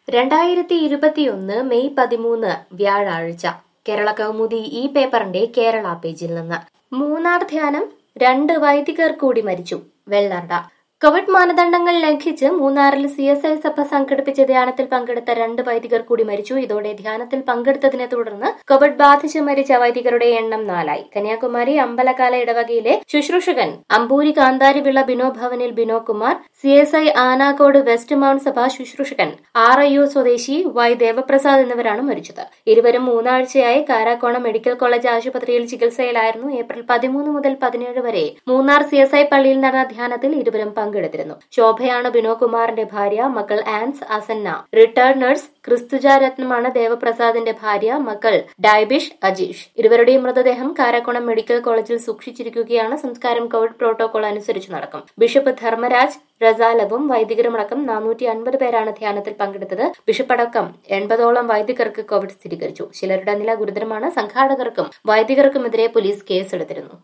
2021 May 13 വ്യാഴാഴ്ച കേരള കൗമുദി ഈ പേപ്പറിന്റെ കേരള പേജിൽ നിന്ന് മൂന്നാർ ധ്യാനം 2 വൈദികർ കൂടി മരിച്ചു. വെള്ളർട കോവിഡ് മാനദണ്ഡങ്ങൾ ലംഘിച്ച് മൂന്നാറിൽ CSI സഭ സംഘടിപ്പിച്ച ധ്യാനത്തിൽ പങ്കെടുത്ത 2 വൈദികർ കൂടി മരിച്ചു. ഇതോടെ ധ്യാനത്തിൽ പങ്കെടുത്തതിനെ തുടർന്ന് കോവിഡ് ബാധിച്ച് മരിച്ച വൈദികരുടെ എണ്ണം 4 ആയി. കന്യാകുമാരി അമ്പലക്കാല ഇടവകയിലെ ശുശ്രൂഷകൻ അമ്പൂരി കാന്താരിവിള ബിനോ ഭവനിൽ Bino Kumar, CSI Anakode West Mount സഭ ശുശ്രൂഷകൻ RIU സ്വദേശി Y ദേവപ്രസാദ് എന്നിവരാണ് മരിച്ചത്. ഇരുവരും 3 ആഴ്ചയായി കാരാക്കോണം മെഡിക്കൽ കോളേജ് ആശുപത്രിയിൽ ചികിത്സയിലായിരുന്നു. ഏപ്രിൽ 13 മുതൽ 17 വരെ മൂന്നാർ CSI പള്ളിയിൽ നടന്ന ധ്യാനത്തിൽ ഇരുവരും പങ്കെടുത്തിരുന്നു. ശോഭയാണ് ബിനോ കുമാറിന്റെ ഭാര്യ. മക്കൾ ആൻസ്, അസന്ന, റിട്ടയർഡ് നഴ്സ്. ക്രിസ്തുജ രത്നമാണ് ദേവപ്രസാദിന്റെ ഭാര്യ. മക്കൾ ഡൈബിഷ്, അജീഷ്. ഇരുവരുടെയും മൃതദേഹം കാരാക്കോണം മെഡിക്കൽ കോളേജിൽ സൂക്ഷിച്ചിരിക്കുകയാണ്. സംസ്കാരം കോവിഡ് പ്രോട്ടോകോൾ അനുസരിച്ച് നടക്കും. ബിഷപ്പ് ധർമ്മരാജ് റസാലവും വൈദികരുമടക്കം 450 പേരാണ് ധ്യാനത്തിൽ പങ്കെടുത്തത്. ബിഷപ്പടക്കം 80ഓളം വൈദികർക്ക് കോവിഡ് സ്ഥിരീകരിച്ചു. ചിലരുടെ നില ഗുരുതരമാണ്. സംഘാടകർക്കും വൈദികർക്കുമെതിരെ പോലീസ് കേസെടുത്തിരുന്നു.